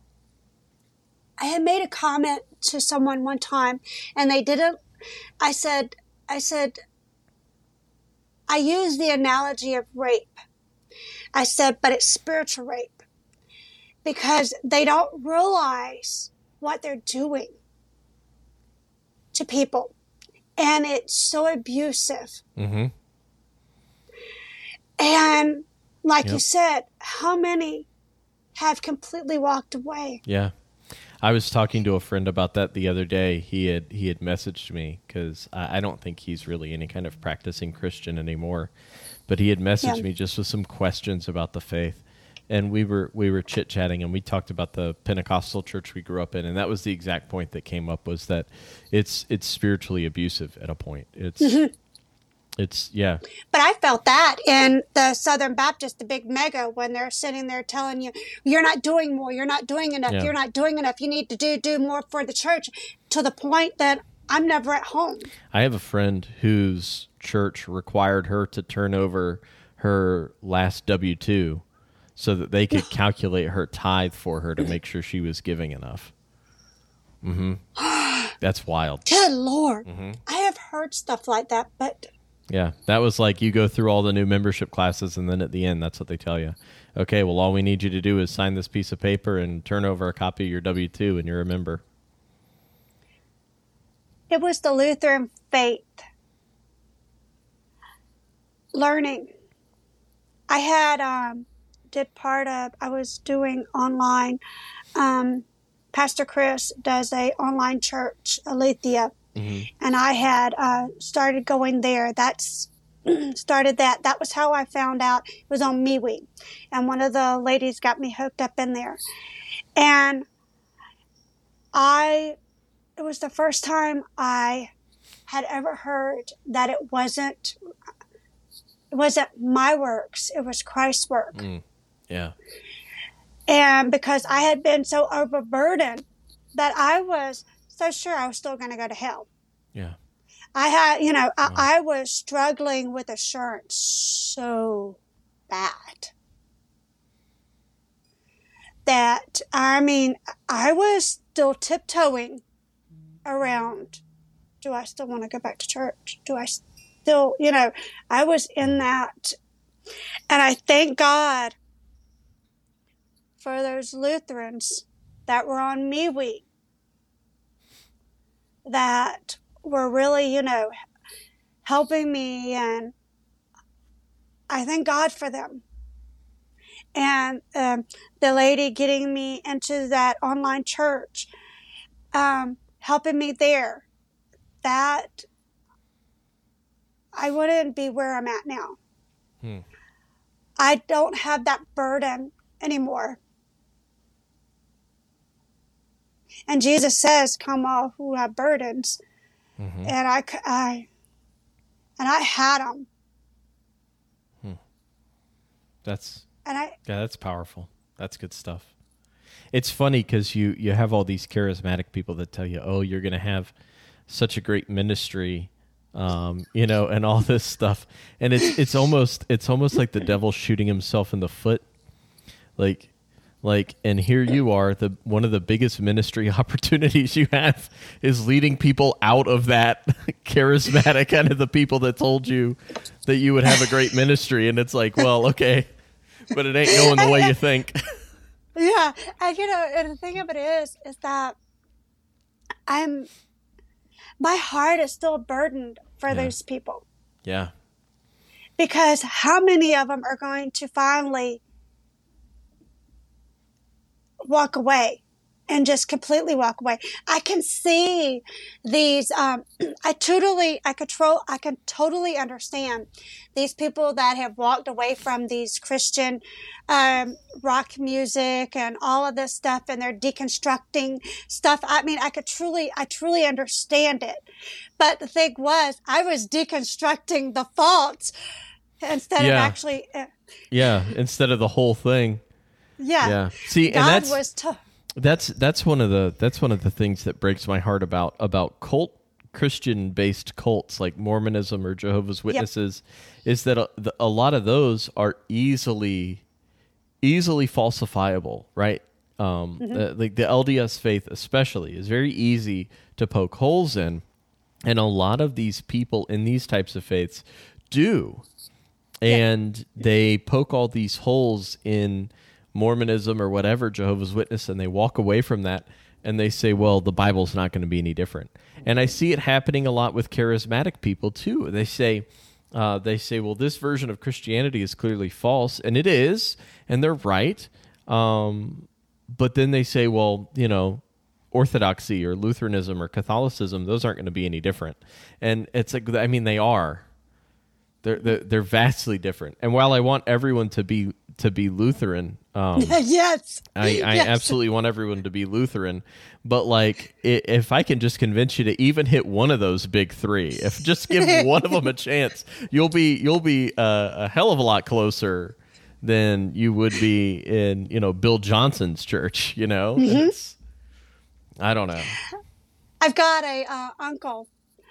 had made a comment to someone one time, and they didn't, I said, I used the analogy of rape. I said, but it's spiritual rape, because they don't realize what they're doing to people. And it's so abusive. Mm-hmm. And like you said, how many have completely walked away? Yeah. I was talking to a friend about that the other day. He had messaged me because I don't think he's really any kind of practicing Christian anymore, but he had messaged me just with some questions about the faith, and we were chit chatting, and we talked about the Pentecostal church we grew up in, and that was the exact point that came up, was that it's spiritually abusive at a point. It's But I felt that in the Southern Baptist, the big mega, when they're sitting there telling you, you're not doing more, you're not doing enough, you're not doing enough, you need to do more for the church, to the point that I'm never at home. I have a friend whose church required her to turn over her last W-2 so that they could calculate her tithe for her to make sure she was giving enough. Mm-hmm. That's wild. Good Lord. Mm-hmm. I have heard stuff like that, but... Yeah, that was like you go through all the new membership classes, and then at the end, that's what they tell you. Okay, well, all we need you to do is sign this piece of paper and turn over a copy of your W-2, and you're a member. It was the Lutheran faith. Learning. I had I was doing online. Pastor Chris does a online church, Aletheia. Mm-hmm. And I had started going there. That was how I found out. It was on MeWe. And one of the ladies got me hooked up in there. And it was the first time I had ever heard that it wasn't my works, it was Christ's work. Yeah. And because I had been so overburdened that I was so sure I was still going to go to hell. Yeah. I had, I was struggling with assurance so bad that, I was still tiptoeing around, do I still want to go back to church? Do I still, I was in that. And I thank God for those Lutherans that were on Me Week that were really, helping me, and I thank God for them. And the lady getting me into that online church, helping me there, that I wouldn't be where I'm at now. I don't have that burden anymore. And Jesus says, "Come all who have burdens," and I had them. That's powerful. That's good stuff. It's funny because you have all these charismatic people that tell you, "Oh, you're going to have such a great ministry," and all this stuff, and it's almost like the devil shooting himself in the foot, like, and here you are, one of the biggest ministry opportunities you have is leading people out of that charismatic kind of the people that told you that you would have a great ministry, and it's like, well, okay, but it ain't going the way you think. Yeah, and the thing of it is that my heart is still burdened for those people. Yeah. Because how many of them are going to finally walk away and just completely walk away? I can see these, I can totally understand these people that have walked away from these Christian rock music and all of this stuff, and they're deconstructing stuff. I mean, I truly understand it. But the thing was, I was deconstructing the faults instead of actually. Instead of the whole thing. Yeah. See, God and was tough. That's one of the things that breaks my heart about Christian-based cults like Mormonism or Jehovah's Witnesses, is that a lot of those are easily falsifiable, right? Like the LDS faith especially is very easy to poke holes in, and a lot of these people in these types of faiths do, and they poke all these holes in Mormonism or whatever, Jehovah's Witness, and they walk away from that and they say, well, the Bible's not going to be any different. And I see it happening a lot with charismatic people too. They say, well, this version of Christianity is clearly false, and it is, and they're right. But then they say, well, Orthodoxy or Lutheranism or Catholicism, those aren't going to be any different. And it's like, I mean, they are. They're vastly different. And while I want everyone to be Lutheran, yes, I absolutely want everyone to be Lutheran. But like, if I can just convince you to even hit one of those big three, if just give one of them a chance, you'll be a hell of a lot closer than you would be in Bill Johnson's church. I don't know. I've got a uncle.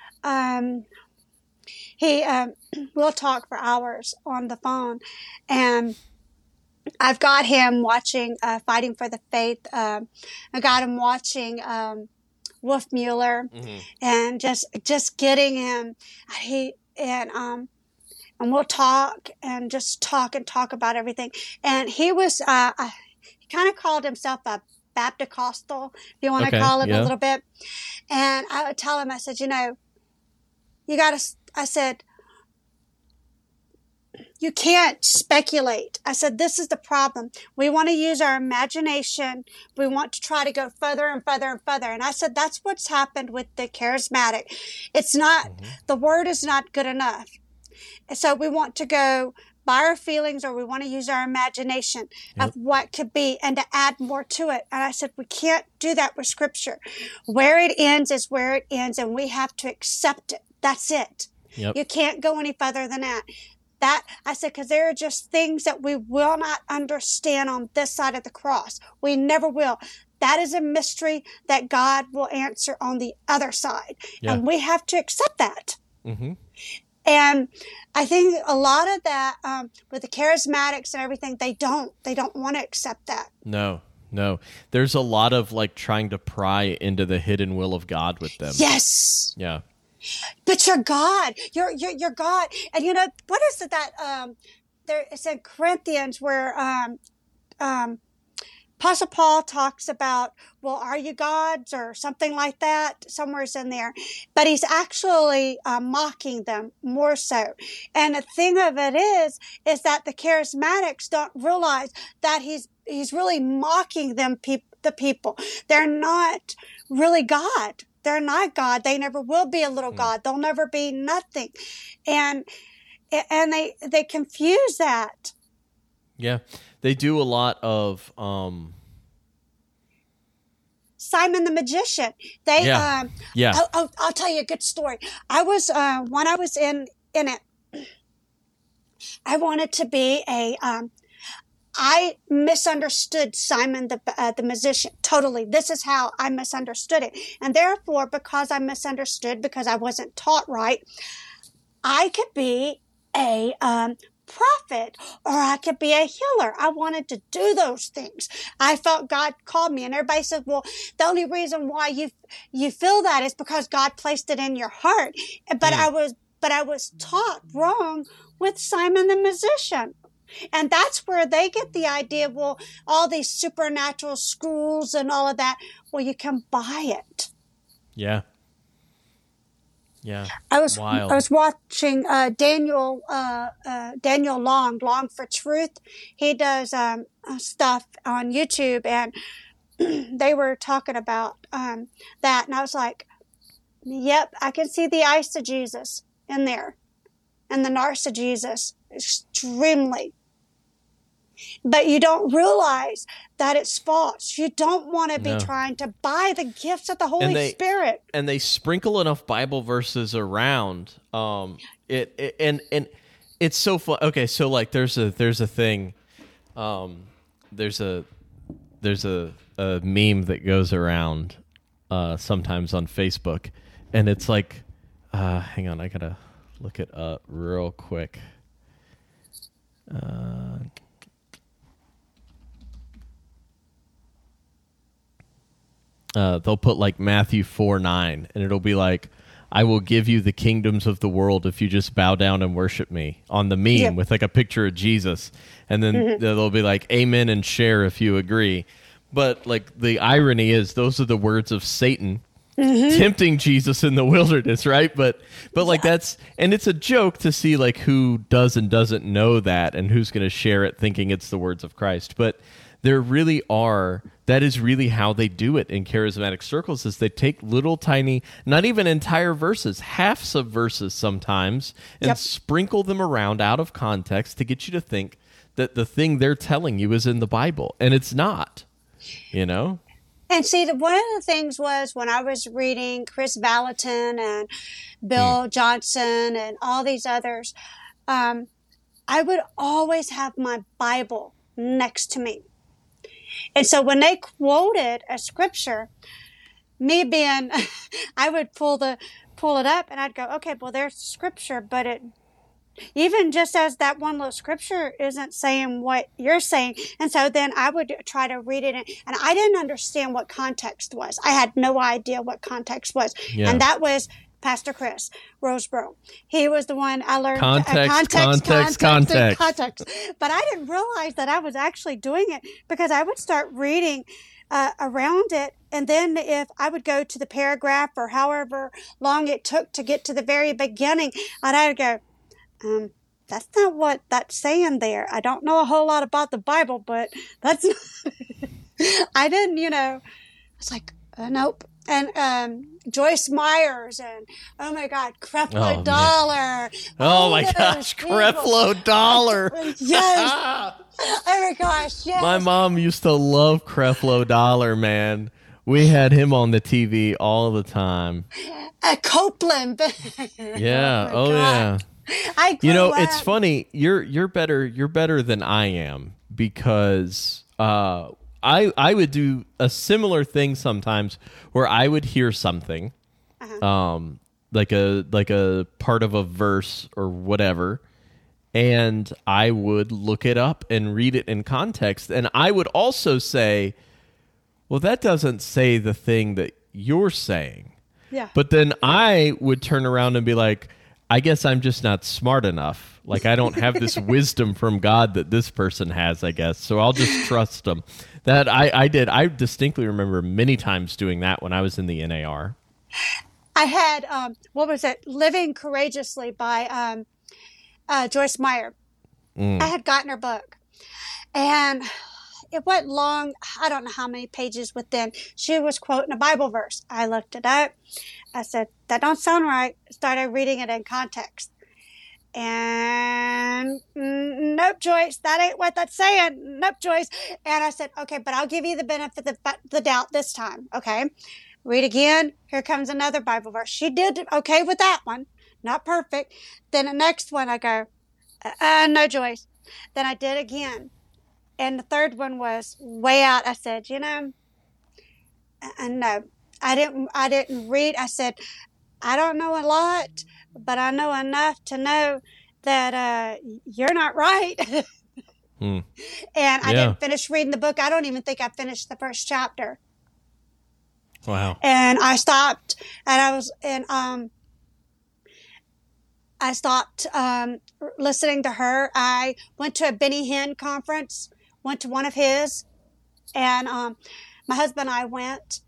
He we'll talk for hours on the phone, and I've got him watching Fighting for the Faith. I got him watching Wolf Mueller, and just getting him. And we'll talk and just talk about everything. And he was he kind of called himself a Baptist-costal, if you want to call it a little bit. And I would tell him, I said, you got to. I said, you can't speculate. I said, this is the problem. We want to use our imagination. We want to try to go further and further and further. And I said, that's what's happened with the charismatic. It's not, the word is not good enough. And so we want to go by our feelings, or we want to use our imagination of what could be and to add more to it. And I said, we can't do that with Scripture. Where it ends is where it ends, and we have to accept it. That's it. Yep. You can't go any further than that. I said, because there are just things that we will not understand on this side of the cross. We never will. That is a mystery that God will answer on the other side. Yeah. And we have to accept that. Mm-hmm. And I think a lot of that, with the charismatics and everything, they don't want to accept that. No. There's a lot of like trying to pry into the hidden will of God with them. Yes. Yeah. But you're God. You're God. And what is it that it's in Corinthians where Apostle Paul talks about, well, are you gods or something like that? Somewhere's in there. But he's actually mocking them more so. And the thing of it is that the charismatics don't realize that he's really mocking them, the people. They're not really God. They're not God. They never will be a little God. They'll never be nothing. And they confuse that. Yeah. They do a lot of Simon the Magician. I'll tell you a good story. I was when I was in it, I wanted to be I misunderstood Simon the magician totally. This is how I misunderstood it, and therefore, because I misunderstood, because I wasn't taught right, I could be a prophet, or I could be a healer. I wanted to do those things. I felt God called me, and everybody said, well, the only reason why you feel that is because God placed it in your heart. But I was taught wrong with Simon the magician. And that's where they get the idea, well, all these supernatural schools and all of that, well, you can buy it. Yeah. Yeah. I was watching Daniel Long for Truth. He does stuff on YouTube, and they were talking about that, and I was like, yep, I can see the eisegesis in there, and the narcigesis extremely. But you don't realize that it's false. You don't want to be trying to buy the gifts of the Holy Spirit. And they sprinkle enough Bible verses around. And it's so fun. Okay, so like there's a thing. There's a meme that goes around sometimes on Facebook, and it's like, hang on, I gotta look it up real quick. They'll put like Matthew 4:9, and it'll be like, I will give you the kingdoms of the world if you just bow down and worship me, on the meme with like a picture of Jesus. And then they'll be like, amen, and share if you agree. But like the irony is those are the words of Satan tempting Jesus in the wilderness, right? But like that's, and it's a joke to see like who does and doesn't know that, and who's going to share it thinking it's the words of Christ. But there really are, that is really how they do it in charismatic circles, is they take little tiny, not even entire verses, halves of verses sometimes, and sprinkle them around out of context to get you to think that the thing they're telling you is in the Bible, and it's not, you know? And see, one of the things was when I was reading Chris Valentin and Bill Johnson and all these others, I would always have my Bible next to me. And so when they quoted a scripture, me being, I would pull it up and I'd go, okay, well, there's scripture, but it, even just as that one little scripture isn't saying what you're saying. And so then I would try to read it, and I didn't understand what context was. I had no idea what context was. Yeah. And that was Pastor Chris Roseborough. He was the one I learned context. But I didn't realize that I was actually doing it, because I would start reading around it, and then if I would go to the paragraph or however long it took to get to the very beginning, I'd go, that's not what that's saying there. I don't know a whole lot about the Bible, but that's not I didn't, I was like, nope. And Joyce Myers, and oh my God, Creflo Dollar. Oh my gosh, Creflo Dollar. Yes. Oh my gosh, yes. My mom used to love Creflo Dollar, man. We had him on the TV all the time. Copeland. Yeah. Oh yeah. It's funny. You're better than I am, because I would do a similar thing sometimes where I would hear something, like a part of a verse or whatever, and I would look it up and read it in context, and I would also say, well, that doesn't say the thing that you're saying. Yeah. But then I would turn around and be like, I guess I'm just not smart enough. Like, I don't have this wisdom from God that this person has, I guess. So I'll just trust them. That I did. I distinctly remember many times doing that when I was in the NAR. I had, what was it? Living Courageously by Joyce Meyer. I had gotten her book. And it wasn't long. I don't know how many pages within. She was quoting a Bible verse. I looked it up. I said, that don't sound right. Started reading it in context. And nope, Joyce, that ain't what that's saying. Nope, Joyce. And I said, okay, but I'll give you the benefit of the doubt this time. Okay. Read again. Here comes another Bible verse. She did okay with that one. Not perfect. Then the next one I go, no, Joyce. Then I did again. And the third one was way out. I said, no, I didn't read. I said, I don't know a lot, but I know enough to know that you're not right. And I didn't finish reading the book. I don't even think I finished the first chapter. Wow. And I stopped, and I stopped listening to her. I went to a Benny Hinn conference, went to one of his, and my husband and I went.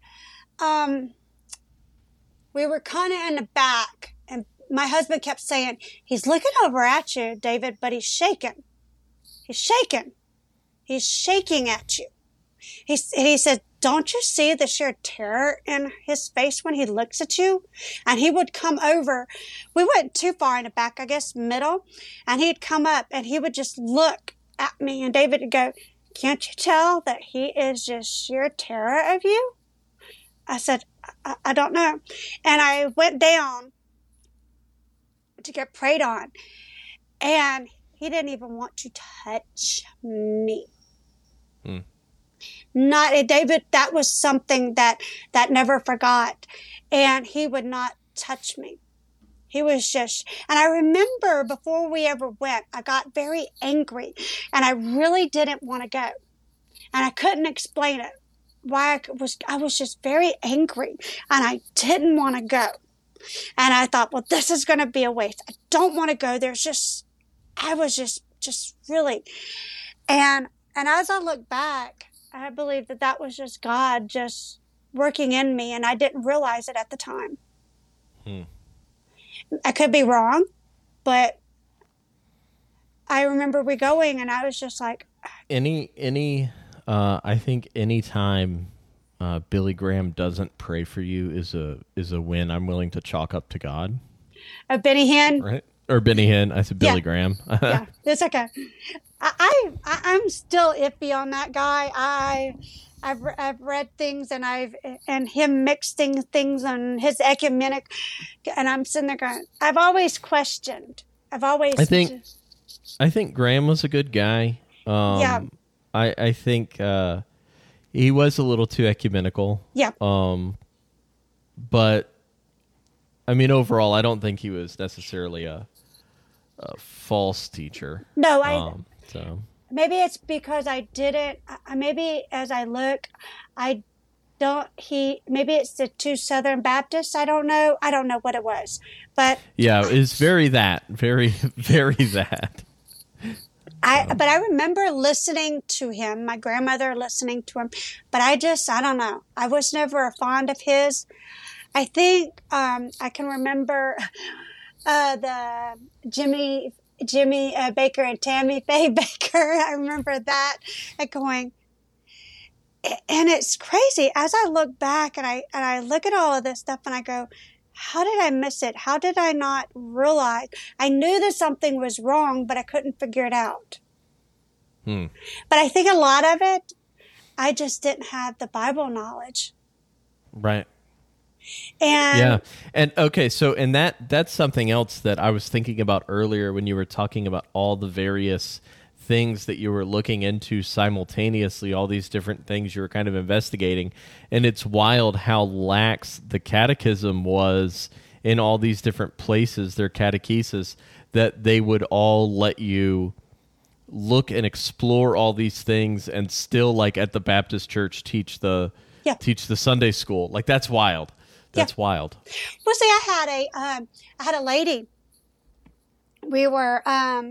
We were kind of in the back, and my husband kept saying, he's looking over at you, David, but he's shaking. He's shaking. He's shaking at you. He said, don't you see the sheer terror in his face when he looks at you? And he would come over. We weren't too far in the back, I guess middle. And he'd come up and he would just look at me. And David would go, can't you tell that he is just sheer terror of you? I said, I don't know. And I went down to get prayed on. And he didn't even want to touch me. Not David. That was something that never forgot. And he would not touch me. He was just, and I remember before we ever went, I got very angry and I really didn't want to go. And I couldn't explain it. Why I was just very angry and I didn't want to go. And I thought, well, this is going to be a waste. I don't want to go. I was just really, and as I look back, I believe that was just God just working in me, and I didn't realize it at the time. I could be wrong, but I remember we going, and I was just like, I think any time Billy Graham doesn't pray for you is a win. I'm willing to chalk up to God. Benny Hinn, right? Or Benny Hinn. I said Billy Graham. Yeah, it's okay. I'm still iffy on that guy. I've read things and him mixing things and his ecumenic, and I'm sitting there going, I've always questioned. I think Graham was a good guy. I think he was a little too ecumenical. Yeah. But I mean, overall, I don't think he was necessarily a false teacher. No, so maybe it's because I didn't. Maybe as I look, I don't. Maybe it's the two Southern Baptists. I don't know. I don't know what it was, but yeah, it's very that. But I remember listening to him. My grandmother listening to him, but I don't know. I was never fond of his. I think I can remember the Jimmy Baker and Tammy Faye Baker. I remember that and going, and it's crazy as I look back and I look at all of this stuff and I go, how did I miss it? How did I not realize? I knew that something was wrong, but I couldn't figure it out. But I think a lot of it, I just didn't have the Bible knowledge. Right. And okay, so that's something else that I was thinking about earlier when you were talking about all the various things that you were looking into simultaneously, all these different things you were kind of investigating, and it's wild how lax the catechism was in all these different places, their catechesis, that they would all let you look and explore all these things and still, like at the Baptist church, teach the Sunday school. Like, that's wild. That's wild. Well, see, I had a lady we were,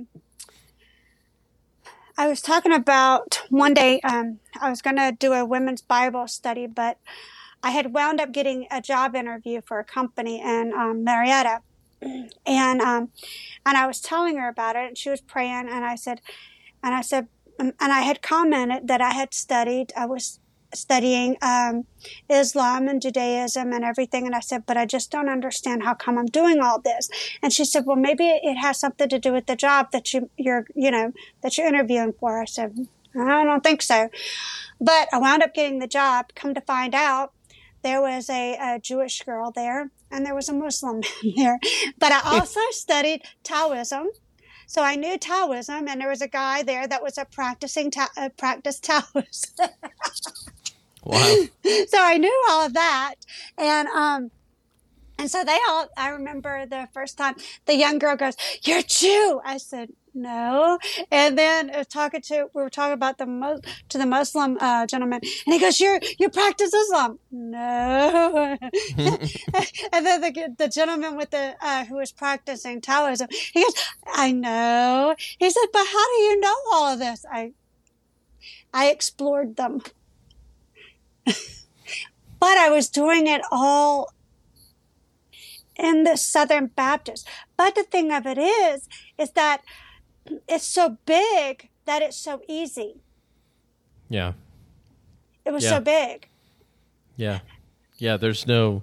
I was talking about one day, I was going to do a women's Bible study, but I had wound up getting a job interview for a company in Marietta. And I was telling her about it, and she was praying, and I said, and I had commented that I was studying Islam and Judaism and everything, and I said, but I just don't understand how come I'm doing all this. And she said, well, maybe it has something to do with the job that you're interviewing for. I said, I don't think so. But I wound up getting the job. Come to find out, there was a Jewish girl there, and there was a Muslim man there. But I also studied Taoism. So I knew Taoism, and there was a guy there that was practiced Taoism. Wow. So I knew all of that. And so I remember the first time the young girl goes, "You're Jew." I said, "No." And then we were talking about to the Muslim gentleman, and he goes, "You practice Islam?" "No." And then the gentleman with who was practicing Taoism, he goes, "I know." He said, "But how do you know all of this?" I explored them. But I was doing it all in the Southern Baptist. But the thing of it is that it's so big that it's so easy. Yeah. It was so big. Yeah. Yeah, there's no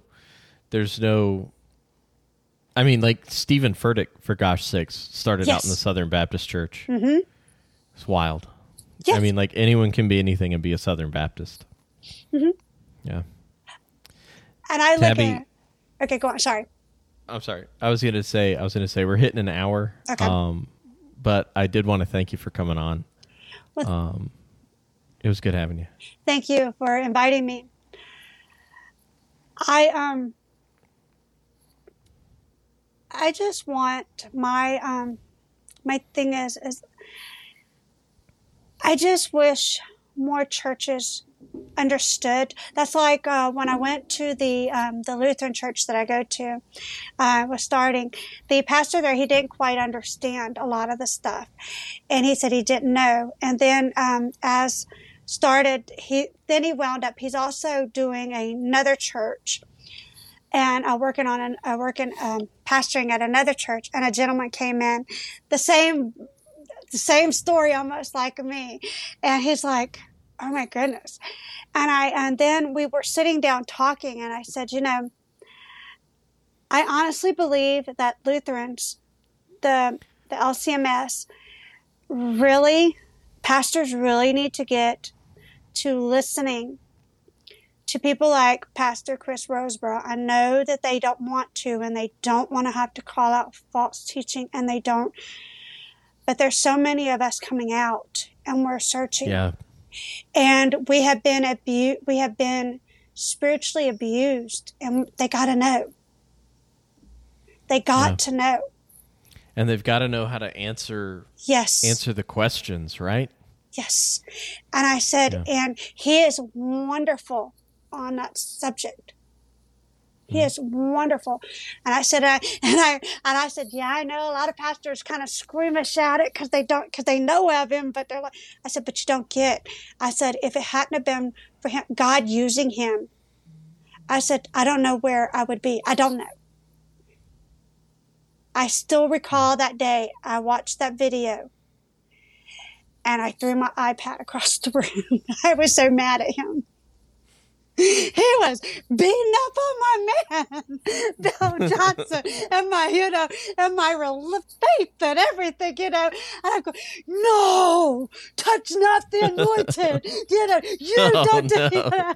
I mean, like Stephen Furtick, for gosh sakes, started out in the Southern Baptist Church. Mm-hmm. It's wild. Yes. I mean, like anyone can be anything and be a Southern Baptist. Mm-hmm. Yeah. And I look at... Okay, go on. Sorry. I'm sorry. I was gonna say we're hitting an hour. Okay. But I did want to thank you for coming on. Well, it was good having you. Thank you for inviting me. I just want my thing is I just wish more churches understood. That's like when I went to the Lutheran church that I go to, was starting. The pastor there, he didn't quite understand a lot of the stuff, and he said he didn't know. And then he wound up. He's also doing another church, and pastoring at another church. And a gentleman came in, the same story almost like me, and he's like, "Oh my goodness." And then we were sitting down talking, and I said, I honestly believe that Lutherans, the LCMS, pastors really need to get to listening to people like Pastor Chris Roseborough. I know that they don't want to, and they don't want to have to call out false teaching, and they don't. But there's so many of us coming out, and we're searching. Yeah. And we have been spiritually abused, and they got to know. They got to know. And they've got to know how to answer the questions, right? Yes. And I said, and he is wonderful on that subject. He is wonderful. And I said, I said, yeah, I know a lot of pastors kind of scream and shout it because they know of him, but they're like, I said, but you don't get. I said, if it hadn't have been for him, God using him, I said, I don't know where I would be. I don't know. I still recall that day. I watched that video, and I threw my iPad across the room. I was so mad at him. He was beating up on my man, Bill Johnson, and my faith and everything, And I go, no, touch not the anointed. You don't do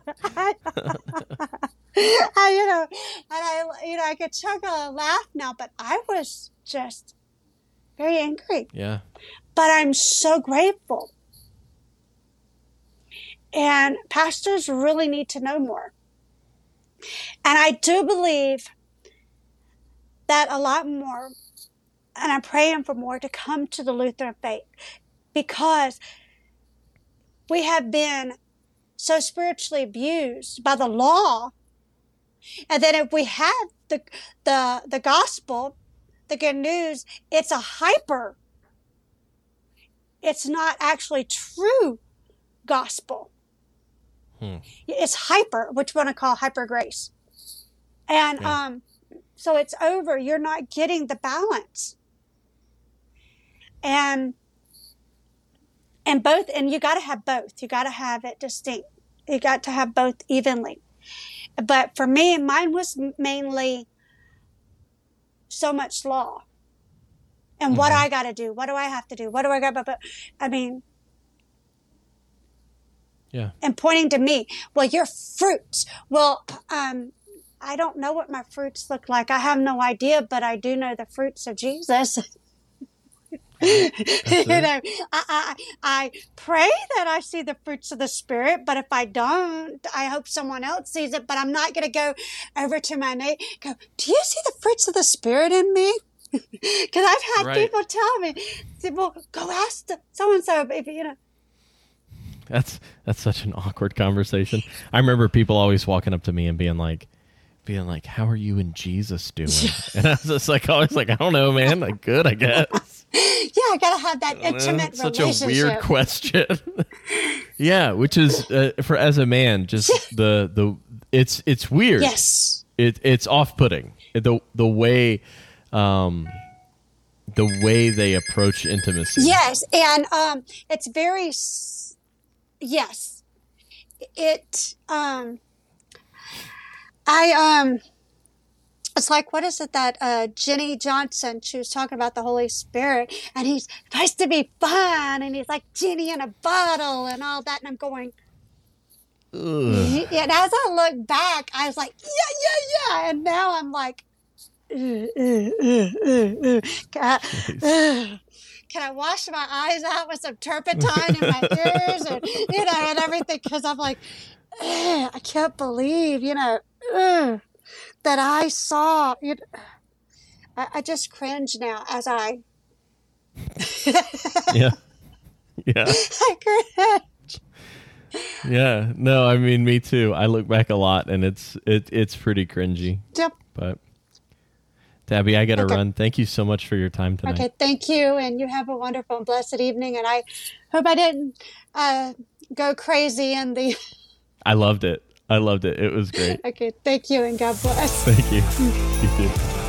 I could chuckle and laugh now, but I was just very angry. Yeah. But I'm so grateful. And pastors really need to know more. And I do believe that a lot more, and I'm praying for more to come to the Lutheran faith, because we have been so spiritually abused by the law. And then if we had the gospel, the good news, it's a hyper. It's not actually true gospel. It's hyper, which we want to call hyper grace. And so it's over. You're not getting the balance. And both, and you got to have both. You got to have it distinct. You got to have both evenly. But for me, mine was mainly so much law. And what I got to do? What do I have to do? What do I got? But I mean, and pointing to me. Well, your fruits. Well, I don't know what my fruits look like. I have no idea, but I do know the fruits of Jesus. I pray that I see the fruits of the Spirit, but if I don't, I hope someone else sees it. But I'm not going to go over to my neighbor, go, do you see the fruits of the Spirit in me? Because I've had people tell me, well, go ask so-and-so if you know. That's such an awkward conversation. I remember people always walking up to me and being like, how are you and Jesus doing? And I was just like, always like, I don't know, man. Like, good, I guess. Yeah, I got to have that intimate such relationship. Such a weird question. Yeah, which is, as a man, just it's weird. Yes. It's off-putting. The way they approach intimacy. Yes, and it's very, yes. It's like, what is it that Jenny Johnson, she was talking about the Holy Spirit, and he's supposed to be fun, and he's like Jenny in a bottle and all that, and I'm going, ugh. And as I look back, I was like, yeah, and now I'm like, can I wash my eyes out with some turpentine in my ears, and and everything, because I'm like, I can't believe, that I saw it. I just cringe now as I. Yeah. I cringe. Yeah. No, I mean, me too. I look back a lot, and it's pretty cringy. Yep. But Tabby, I got to run. Thank you so much for your time tonight. Okay, thank you, and you have a wonderful and blessed evening. And I hope I didn't go crazy in the. I loved it. It was great. Okay, thank you, and God bless. Thank you. You too.